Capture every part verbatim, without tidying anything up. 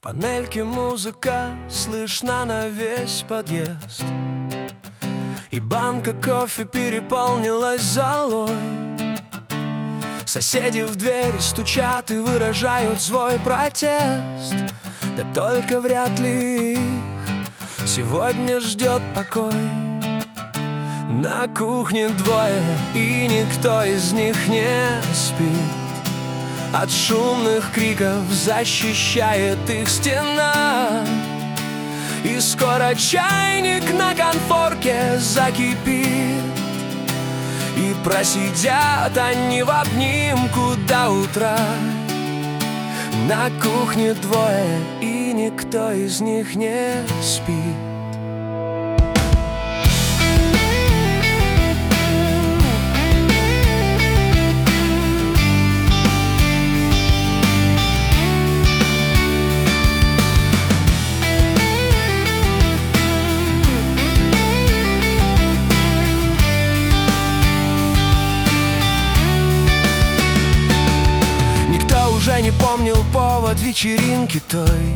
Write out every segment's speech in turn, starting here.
панельке музыка слышна на весь подъезд, и банка кофе переполнилась золой. Соседи в двери стучат и выражают свой протест, да только вряд ли их сегодня ждет покой. На кухне двое, и никто из них не спит. От шумных криков защищает их стена, и скоро чайник на конфорке закипит, и просидят они в обнимку до утра. На кухне двое, и никто из них не спит. Уже не помнил повод вечеринки той,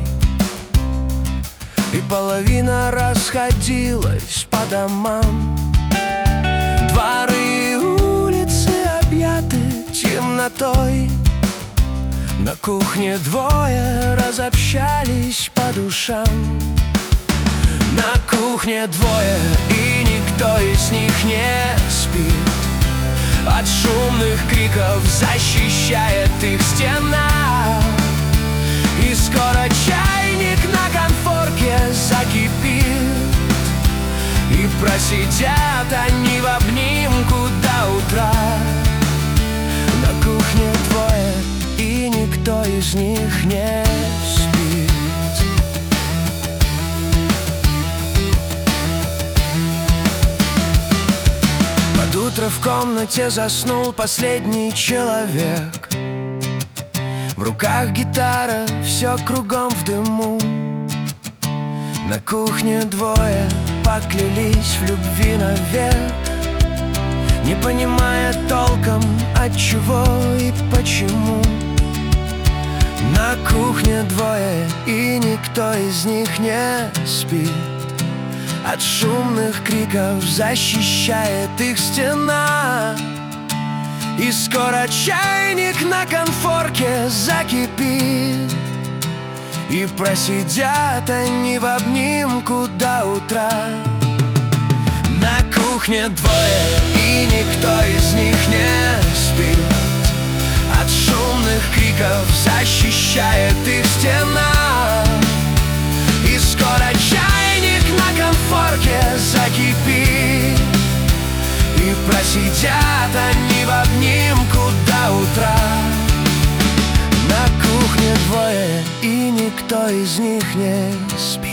и половина расходилась по домам. Дворы и улицы объяты темнотой. На кухне двое разобщались по душам. На кухне двое, и никто из них не спит. От шумных криков защищает их стена, и скоро чайник на конфорке закипит, и просидят они в обнимку до утра. На кухне двое, и никто из них не спит. Утро в комнате заснул последний человек. В руках гитара, все кругом в дыму. На кухне двое поклялись в любви навек, не понимая толком от чего и почему. На кухне двое, и никто из них не спит. От шумных криков защищает их стена, и скоро чайник на конфорке закипит, и просидят они в обнимку до утра. На кухне двое, и никто из них не спит. От шумных криков защищает их стена, и скоро чайник на конфорке закипит, и просидят они в обнимку до утра. На кухне двое, и никто из них не спит.